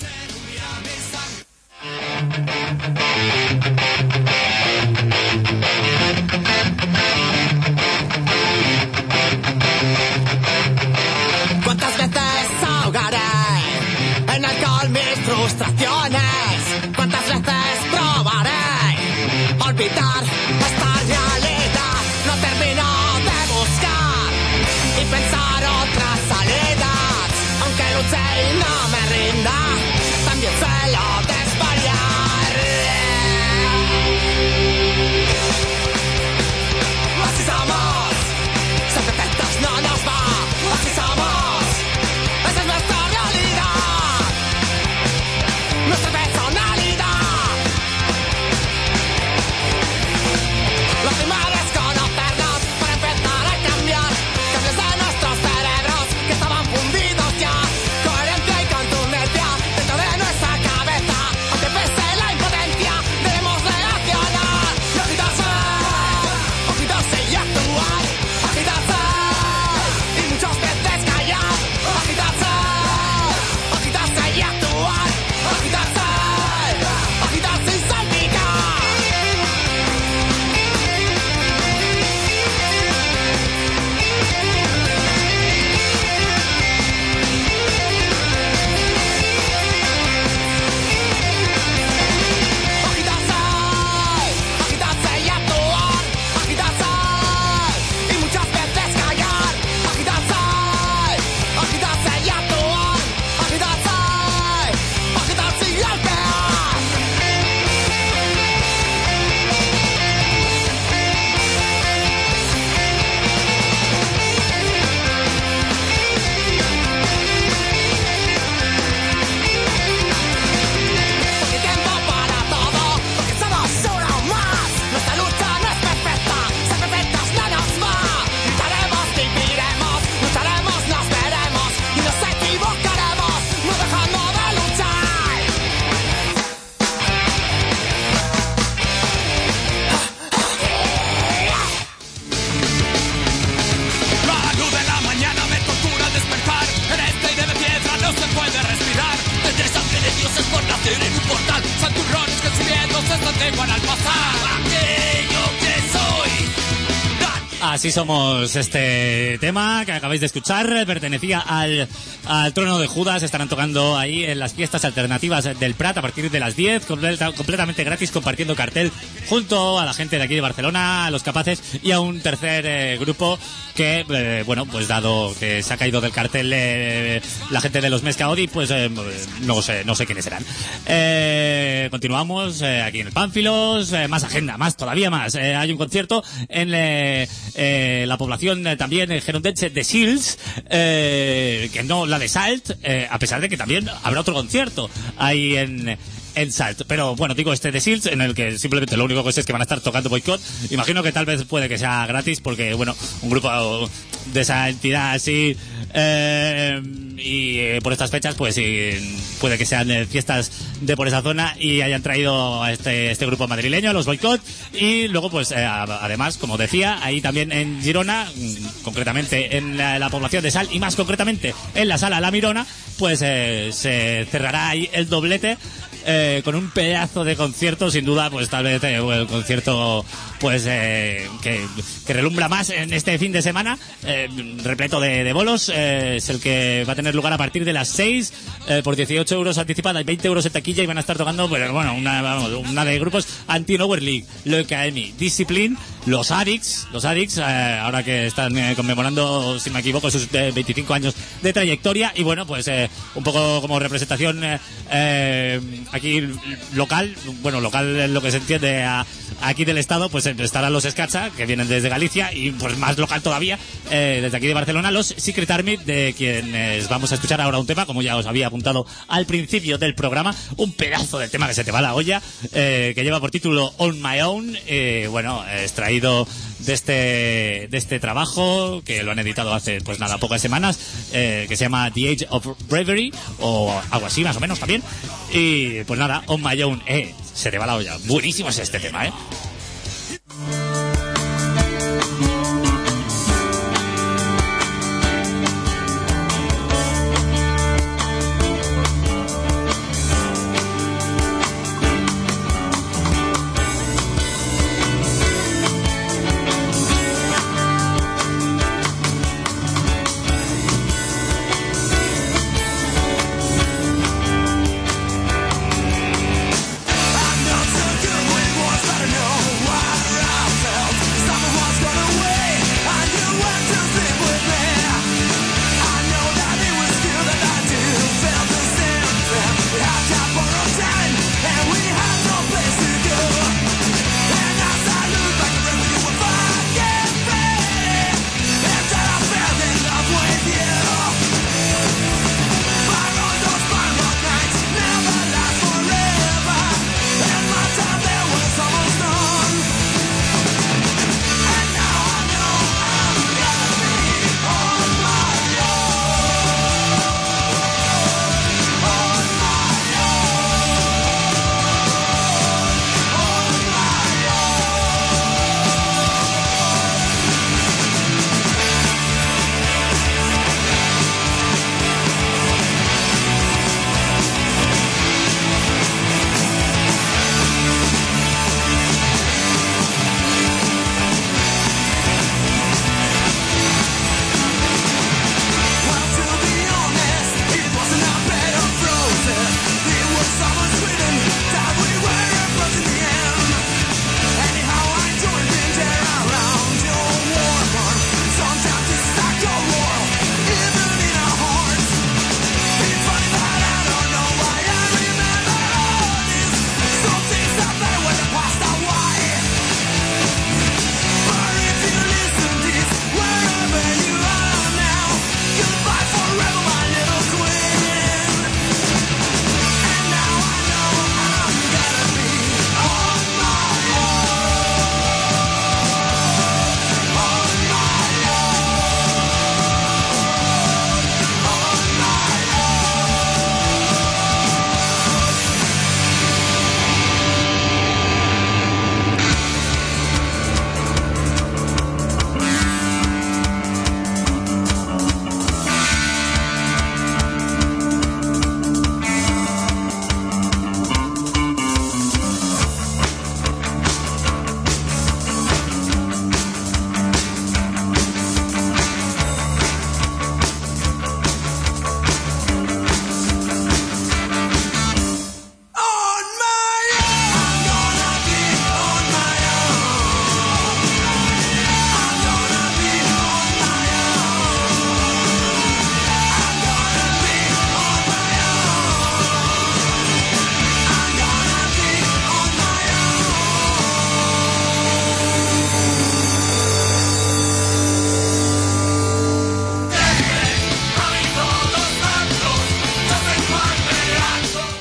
¿Cuántas veces ahogaré en alcohol mis frustraciones? ¿Cuántas veces probaré olvidar esta realidad? No termino de buscar y pensar otras salidas. Aunque luche y no me rinda, también suelo desvariar. Así somos, ser perfectos no nos va. Así somos, esa es nuestra realidad, nuestra personalidad. Lo primero es conocernos para empezar a cambiar. Cambios de nuestros cerebros que estaban fundidos ya. Coherencia y contundencia dentro Así somos. Este tema que acabáis de escuchar pertenecía al, al Trono de Judas. Estarán tocando ahí en las fiestas alternativas del Prat a partir de las diez, completa, completamente gratis, compartiendo cartel junto a la gente de aquí de Barcelona, a Los Capaces y a un tercer eh, grupo que, eh, bueno, pues dado que se ha caído del cartel eh, la gente de los Mescaodi, pues eh, no sé no sé quiénes serán. Eh, continuamos eh, aquí en el Pánfilos, eh, más agenda, más, todavía más. Eh, hay un concierto en eh, eh, la población eh, también eh, gerundense de Sils, eh, que no la de Salt, eh, a pesar de que también habrá otro concierto ahí en... en Salt, pero bueno, digo este de Sils, en el que simplemente lo único que sé es que van a estar tocando Boycott. Imagino que tal vez puede que sea gratis, porque bueno, un grupo de esa entidad así eh, y eh, por estas fechas pues sí, puede que sean eh, fiestas de por esa zona y hayan traído a este, este grupo madrileño, a los Boycott. Y luego pues eh, además, como decía, ahí también en Girona, concretamente en la, la población de Sal y más concretamente en la sala La Mirona, pues eh, se cerrará ahí el doblete Eh, con un pedazo de concierto, sin duda, pues tal vez eh, el concierto pues eh, que, que relumbra más en este fin de semana, eh, repleto de, de bolos. Eh, es el que va a tener lugar a partir de las seis, eh, por dieciocho euros anticipada y veinte euros en taquilla, y van a estar tocando pues, bueno, una, vamos, una de grupos Anti-Lower League, Locaemi, Discipline, los Addicts, los Addicts, eh, ahora que están eh, conmemorando, si me equivoco, sus eh, veinticinco años de trayectoria. Y bueno, pues eh, un poco como representación eh, eh, aquí local, bueno, local es lo que se entiende a, aquí del estado, pues estarán los Escacha, que vienen desde Galicia, y pues más local todavía, eh, desde aquí de Barcelona, los Secret Army, de quienes vamos a escuchar ahora un tema, como ya os había apuntado al principio del programa, un pedazo de tema que se te va la olla, eh, que lleva por título On My Own, eh, bueno, extraído de este de este trabajo, que lo han editado hace pues nada, pocas semanas, eh, que se llama The Age of Bravery, o algo así más o menos también. Y pues nada, On My Own, eh, se te va la olla. Buenísimo es este tema, eh. I'm not so good with what's better known.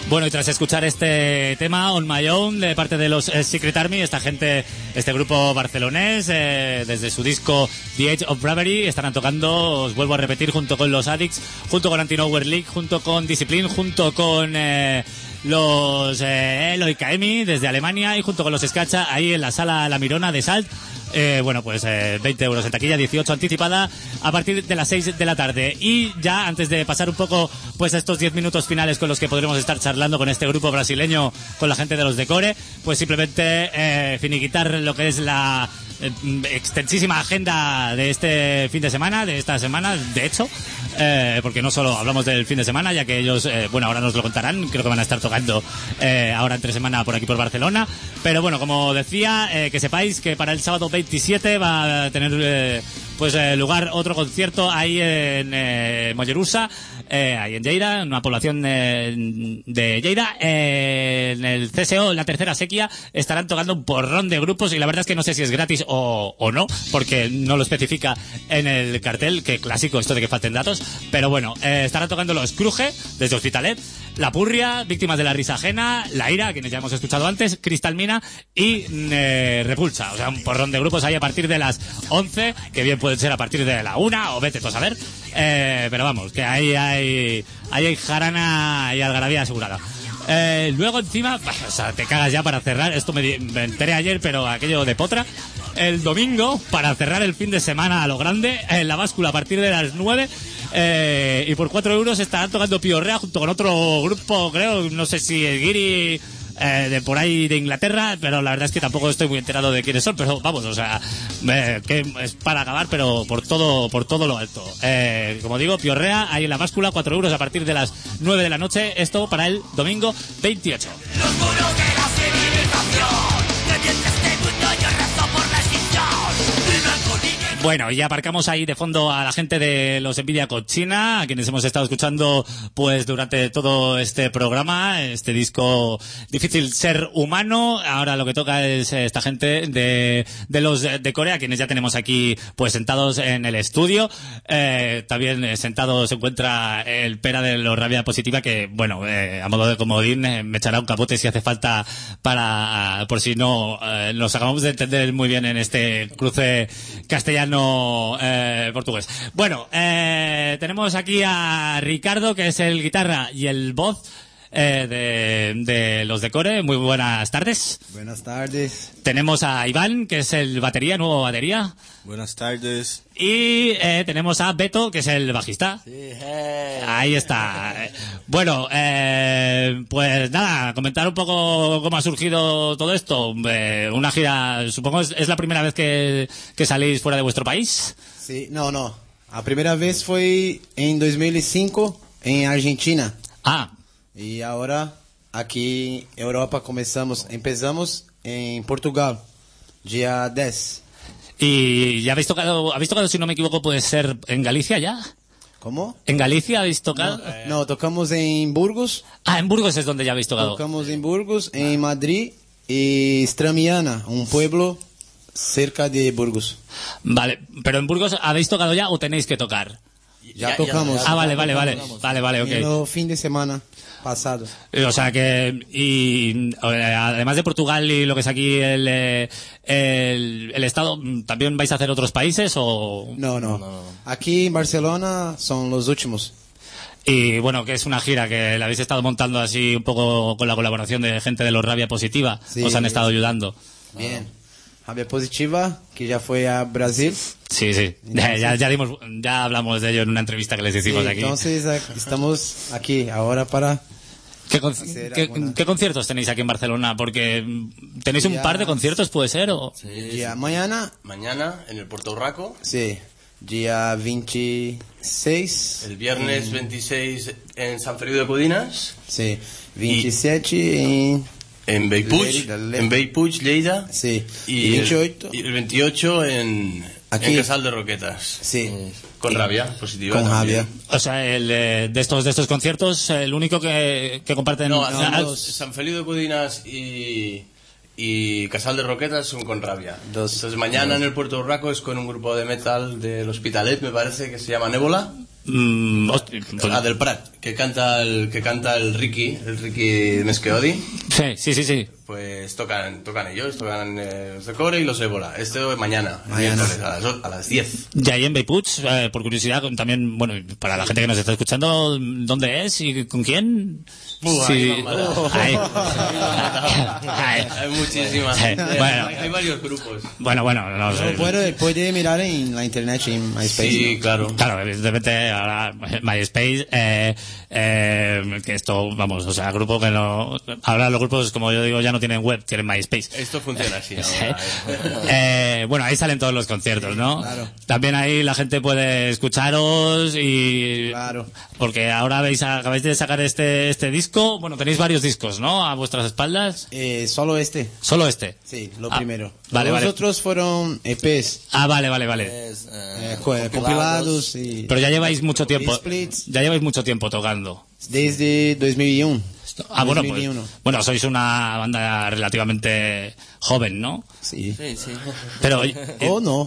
Bueno, y tras escuchar este tema, On My Own, de parte de los eh, Secret Army, esta gente, este grupo barcelonés, eh, desde su disco The Age of Bravery, estarán tocando, os vuelvo a repetir, junto con los Addicts, junto con Anti-Nowhere League, junto con Discipline, junto con eh, los eh, Eloy Kaemi, desde Alemania, y junto con los Escacha, ahí en la sala La Mirona de Salt. Eh, bueno, pues eh, veinte euros en taquilla, dieciocho anticipada, a partir de las seis de la tarde. Y ya, antes de pasar un poco pues a estos diez minutos finales con los que podremos estar charlando con este grupo brasileño, con la gente de los Decore, pues simplemente eh, finiquitar lo que es la eh, extensísima agenda de este fin de semana, de esta semana, de hecho, eh, porque no solo hablamos del fin de semana, ya que ellos, eh, bueno, ahora nos lo contarán, creo que van a estar tocando eh, ahora entre semana por aquí por Barcelona, pero bueno, como decía, eh, que sepáis que para el sábado veintisiete va a tener eh, pues eh, lugar otro concierto ahí en eh, Mollerusa, eh, ahí en Lleida, en una población eh, de Lleida, eh, en el C S O, en la tercera sequía, estarán tocando un porrón de grupos, y la verdad es que no sé si es gratis o, o no, porque no lo especifica en el cartel, que clásico esto de que falten datos, pero bueno, eh, estarán tocando los Cruje, desde Hospitalet, La Purria, Víctimas de la Risa Ajena, La Ira, quienes ya hemos escuchado antes, Cristal Mina y eh, Repulsa, o sea, un porrón de grupos ahí a partir de las once, que bien pueden ser a partir de la una, o vete tú a saber, eh, pero vamos, que ahí hay, ahí hay jarana y algarabía asegurada. Eh, luego encima, o sea, te cagas ya para cerrar, esto me, me enteré ayer, pero aquello de potra, el domingo, para cerrar el fin de semana a lo grande, en La Báscula a partir de las nueve, eh, y por cuatro euros estarán tocando Piorrea junto con otro grupo, creo, no sé si el Guiri, eh, de por ahí de Inglaterra, pero la verdad es que tampoco estoy muy enterado de quiénes son, pero vamos, o sea, eh, que es para acabar, pero por todo por todo lo alto. Eh, como digo, Piorrea, ahí en La Báscula, cuatro euros a partir de las nueve de la noche, esto para el domingo veintiocho. Los muros de la civilización, creyentes de mundo, yo rezo por la extinción. El blanco niño. Bueno, y aparcamos ahí de fondo a la gente de los Envidia Cochina, a quienes hemos estado escuchando pues durante todo este programa, este disco Difícil Ser Humano. Ahora lo que toca es esta gente de, de los de Corea, quienes ya tenemos aquí pues sentados en el estudio. Eh, también eh, sentado se encuentra el Pera de los Rabia Positiva, que bueno, eh, a modo de comodín eh, me echará un capote si hace falta para, por si no eh, nos acabamos de entender muy bien en este cruce castellano eh, portugués. Bueno, eh, tenemos aquí a Ricardo, que es el guitarra y el voz eh, de, de los Decore. Muy buenas tardes. Buenas tardes. Tenemos a Iván, que es el batería, nuevo batería. Buenas tardes. Y eh, tenemos a Beto, que es el bajista. Sí, hey. Ahí está. Bueno, eh, pues nada, comentar un poco cómo ha surgido todo esto. Eh, una gira, supongo es, es la primera vez que, que salís fuera de vuestro país. Sí, no, no. La primera vez fue en dos mil cinco en Argentina. Ah. Y ahora aquí en Europa comenzamos, empezamos en Portugal, día diez. ¿Y ya habéis tocado, habéis tocado, si no me equivoco, puede ser en Galicia ya? ¿Cómo? ¿En Galicia habéis tocado? No, eh, no, tocamos en Burgos. Ah, en Burgos es donde ya habéis tocado. Tocamos en Burgos, en Madrid y Stramiana, un pueblo cerca de Burgos. Vale, pero en Burgos ¿habéis tocado ya o tenéis que tocar? Ya, ya tocamos. Ya, ya, ah, vale, vale, vale. Vale, vale, ok. El fin de semana pasado. O sea que, y además de Portugal y lo que es aquí el, el, el Estado, ¿también vais a hacer otros países o...? No, no, no. Aquí en Barcelona son los últimos. Y bueno, que es una gira que la habéis estado montando así un poco con la colaboración de gente de los Rabia Positiva. Sí, os han estado ayudando. Bien. Rabia Positiva, que ya fue a Brasil. Sí, sí. Ya, ya, ya, dimos, ya hablamos de ello en una entrevista que les hicimos sí, aquí. Entonces estamos aquí ahora para... ¿Qué, con, ¿qué, alguna... ¿Qué conciertos tenéis aquí en Barcelona? Porque tenéis un ya, par de conciertos, ¿puede ser? ¿O? Sí, ya, mañana. Mañana en el Puerto Urraco. Sí. Día veintiséis. El viernes en... veintiséis en San Feliu de Codines. Sí. veintisiete y... en... En Bellpuig, en Bellpuig, Lleida. Sí. Y, y veintiocho. El, y el veintiocho en, aquí. En Casal de Roquetas. Sí. Con Rabia Positiva. Con también. Rabia. O sea, el, de estos de estos conciertos, el único que, que comparten... No, hacemos San Feliu de Codines y, y Casal de Roquetas son con Rabia. Dos. Entonces mañana dos. En el Puerto Urraco es con un grupo de metal del Hospitalet, me parece, que se llama Nébola. Mm, hosti- ah, del Prat. que canta el que canta el Ricky, el Ricky Mesqueodi. Sí, sí, sí, sí. Pues tocan, tocan ellos, tocan eh, los de Cobre y los Ébola. Esto es mañana, Mañana. miércoles, a las, a las diez. Y ahí en Beiputs, eh, por curiosidad, con- también, bueno, para la gente que nos está escuchando, ¿dónde es y con quién? Uh, Sí. ahí va, Ahí. Hay, Ahí. hay muchísimas. Sí, Hay, bueno. hay varios grupos. Bueno, bueno, no sé. Pero puede, puede mirar en la internet, en MySpace. Sí, ¿no? claro. Claro, evidentemente ahora MySpace, eh, eh, que esto, vamos, o sea, grupo que no... Ahora los grupos, como yo digo, ya no tienen web, tienen MySpace. Esto funciona así Sí. ahora. Eh, bueno, ahí salen todos los conciertos, ¿no? Claro. También ahí la gente puede escucharos y... Claro. Porque ahora habéis, acabáis de sacar este, este disco, bueno, tenéis varios discos, ¿no? A vuestras espaldas. Eh, solo este. Solo este. Sí, lo Ah, primero. vale, Los vale. otros fueron E Pes, Ah, vale, vale, vale. Es, eh, eh, co- compilados y Pero ya lleváis mucho tiempo, splits ya lleváis mucho tiempo tocando. desde dos mil y uno. Ah, bueno, pues, dos mil y uno. bueno, sois una banda relativamente joven, ¿no? Sí. sí, sí. Pero, eh, O no.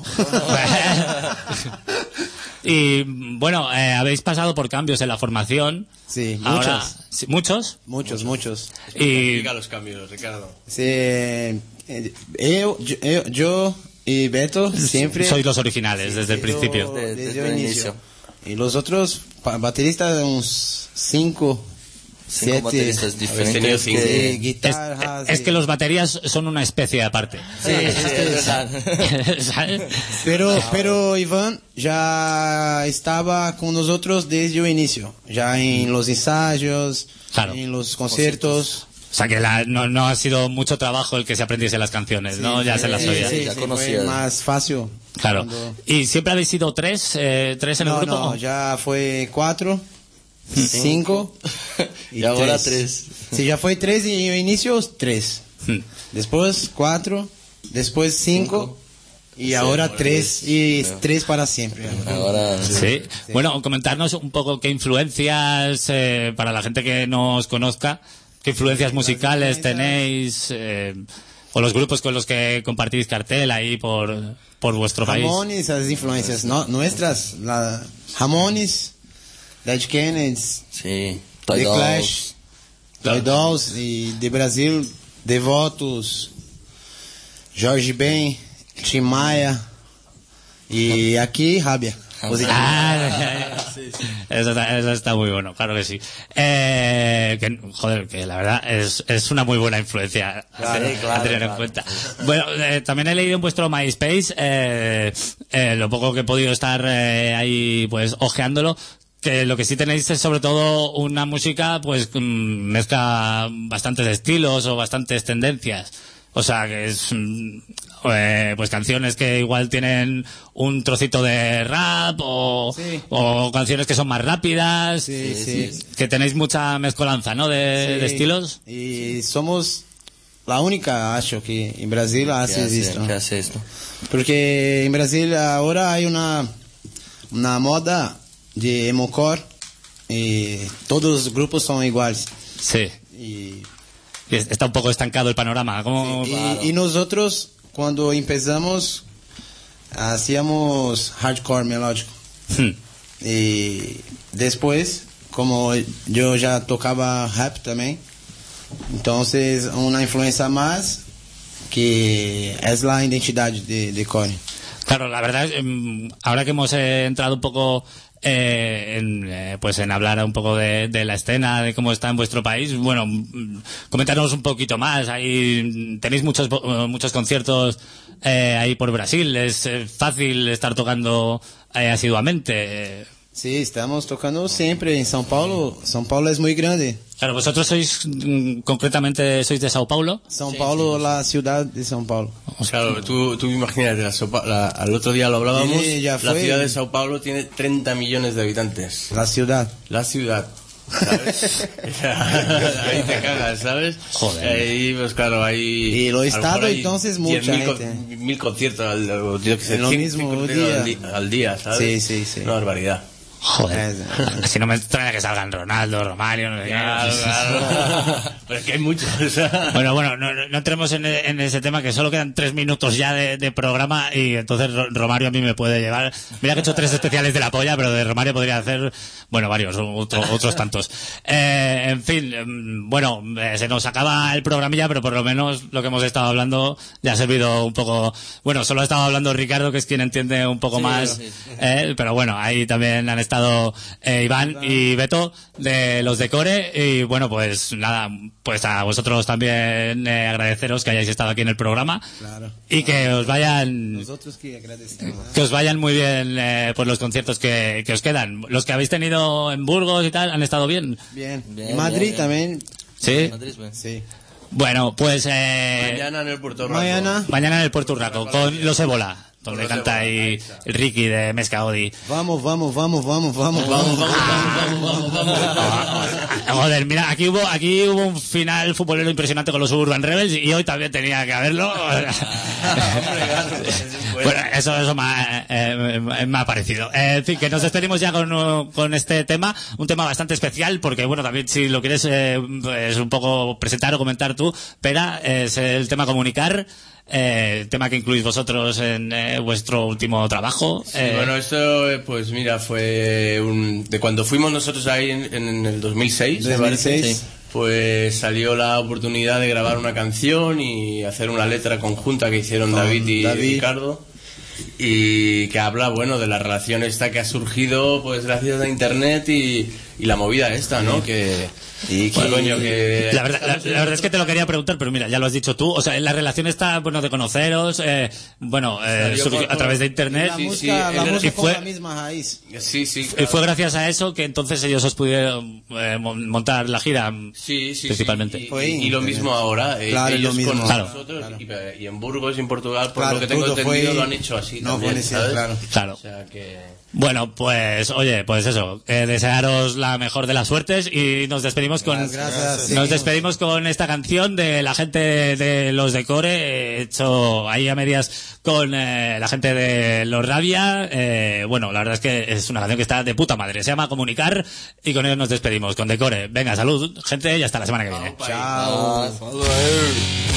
y bueno, eh, habéis pasado por cambios en la formación. Sí, Ahora, muchos. sí, muchos. Muchos, muchos. Y Explica los cambios, Ricardo. Sí, eh, yo, yo, yo- yo y Beto siempre... sois los originales desde el Pero principio. De- Desde, desde el el inicio. inicio. Y los otros pa- bateristas, uns cinco, Cinco siete. bateristas tenido diferentes cinco. Sí, que... Es, guitarras. es y- que los baterías son una especie aparte. Sí, sí, es verdad. ¿Sabes? Pero, pero Iván ya estaba con nosotros desde el inicio, ya en los ensayos, Claro. en los conciertos. O sea que la- no, no ha sido mucho trabajo el que se aprendiese las canciones, ¿no? Ya se las Sí, oía. sí, Ya sí, conocía. fue más fácil. Claro. Cuando- ¿Y siempre habéis sido tres, eh, tres en el No, grupo? no, ya fue cuatro, cinco Y ahora tres. Sí, ya fue tres y en inicio tres. Hmm. Después cuatro, después cinco, y ahora tres y tres para siempre. Ahora... Sí. Bueno, comentarnos un poco qué influencias, eh, para la gente que no os conozca, qué influencias musicales influencias- tenéis, eh, o los grupos con los que compartís cartel ahí por, por vuestro país. Ramones, las influencias no- nuestras, la, Ramones, Dead Kennedys, Sí. Toy The Dolls. Clash, Toy Dolls, y de Brasil, Devotos, Jorge Ben, Tim Maia, y aquí Rabia. Ah, eso, está, eso está muy bueno, claro que sí. Eh, que, joder, que la verdad es, es una muy buena influencia a Claro, tener, claro, a tener en claro. cuenta. Bueno, eh, también he leído en vuestro MySpace, eh, eh, lo poco que he podido estar eh, ahí pues ojeándolo, que lo que sí tenéis es sobre todo una música pues mm, mezcla bastantes estilos o bastantes tendencias. O sea, que es mm, eh, pues canciones que igual tienen un trocito de rap o, Sí. o canciones que son más rápidas, Sí, sí. que tenéis mucha mezcolanza, ¿no? De, de Sí. estilos. Y somos la única, acho, que en Brasil ¿Qué hace hace, esto. ¿Qué hace esto? Porque en Brasil ahora hay una, una moda de emocore y todos los grupos son iguales. Sí. Y, Y es- está un poco estancado el panorama. ¿Cómo? y, y nosotros, cuando empezamos, hacíamos hardcore melódico. Hmm. Y después, como yo ya tocaba rap también, entonces una influencia más que es la identidad de, de Core. Claro, la verdad, em, ahora que hemos eh, entrado un poco eh, en, eh, pues en hablar un poco de, de la escena, de cómo está en vuestro país, bueno, mm, comentarnos un poquito más. Ahí tenéis muchos eh, muchos conciertos eh, ahí por Brasil. Es eh, fácil estar tocando eh, asiduamente. Sí, estamos tocando siempre en São Paulo. São Paulo es muy grande. Claro, vosotros sois mm, concretamente sois de Sao Paulo. São Paulo, la ciudad de São Paulo. Claro, tú, tú imagínate, la Sao- la- al otro día lo hablábamos, Sí, ya la fue. ciudad de Sao Paulo tiene treinta millones de habitantes. La ciudad. La ciudad, ¿sabes? Ahí te cagas, ¿sabes? Joder. Ahí, pues claro, ahí... Y lo a lo estado, mejor hay entonces, diez mucha mil con- gente. Mil conciertos al, o yo qué sé, En lo cien- mismo cien conciertos día. al, di- al día, ¿sabes? Sí, sí, sí. Una barbaridad. Joder, si no me extraña que salgan Ronaldo, Romario, no sé qué. Claro, claro. Pero es que hay muchos. O sea. Bueno, bueno, no, no entremos en, en ese tema, que solo quedan tres minutos ya de, de programa y entonces Romario a mí me puede llevar. Mira que he hecho tres especiales de la polla, pero de Romario podría hacer, bueno, varios, otro, otros tantos. Eh, en fin, bueno, eh, se nos acaba el programilla, pero por lo menos lo que hemos estado hablando ya ha servido un poco. Bueno, solo ha estado hablando Ricardo, que es quien entiende un poco Sí, más, sí, sí. eh, pero bueno, ahí también han estado eh, Iván y Beto de los de Core y bueno, pues nada, pues a vosotros también eh, agradeceros que hayáis estado aquí en el programa. Claro. Y que os vayan Nosotros que agradecemos. que os vayan muy bien eh, por los conciertos que, que os quedan. Los que habéis tenido en Burgos y tal han estado bien. Bien. Bien, Y Madrid bien, bien. también. Sí. Madrid, bien. Sí. Bueno, pues eh, Mañana en el Puerto Rico. Mañana. mañana en el Puerto Urraco con los Ébola, donde los canta Ébola, ahí ahí está. el Ricky de Mesca Odi. Vamos, vamos, vamos, vamos, vamos, vamos, vamos, vamos, vamos, vamos. Joder, mira, aquí hubo aquí hubo un final futbolero impresionante con los Urban Rebels y hoy también tenía que haberlo. Hombre, claro, pues, bueno. Bueno, eso, eso me ha, eh, me ha parecido. Eh, en fin, que nos despedimos ya con, con este tema, un tema bastante especial, porque bueno, también si lo quieres eh, pues un poco presentar o comentar tú, Pera, es el tema comunicar, eh, el tema que incluís vosotros en eh, vuestro último trabajo. Sí, eh, bueno, esto, eh, pues mira, fue un, de cuando fuimos nosotros ahí en, en el dos mil seis, me dos mil parece, seis. pues salió la oportunidad de grabar una canción y hacer una letra conjunta que hicieron Con David y David. Ricardo, y que habla, bueno, de la relación esta que ha surgido, pues gracias a internet y, y la movida esta, ¿no? Que, Y pues, que- coño, que... La verdad, la, la verdad es que te lo quería preguntar, pero mira, ya lo has dicho tú. O sea, la relación está, bueno, de conoceros, eh, bueno, eh, Salió surgió por- a través de internet. La Sí, música, sí, la él- música y fue- con la misma raíz. Sí, sí, Y claro. fue gracias a eso que entonces ellos os pudieron eh, mon- montar la gira. Sí, sí, Principalmente. sí. Y, Fue y- y lo internet. mismo ahora. eh, Claro, ellos lo mismo. con Claro. nosotros Claro. Y, y en Burgos y en Portugal, por Claro, lo que tengo todo entendido, fue- lo han hecho así No también, fue necesario, ¿sabes? claro. Claro. O sea que... Bueno, pues, oye, pues eso, eh, desearos la mejor de las suertes y nos despedimos con, Gracias. nos despedimos con esta canción de la gente de los de Core, eh, hecho ahí a medias con eh, la gente de Los Rabia. Eh, bueno, la verdad es que es una canción que está de puta madre, se llama Comunicar y con ello nos despedimos con Decore. Venga, salud, gente, y hasta la semana que viene. Chao. Ah,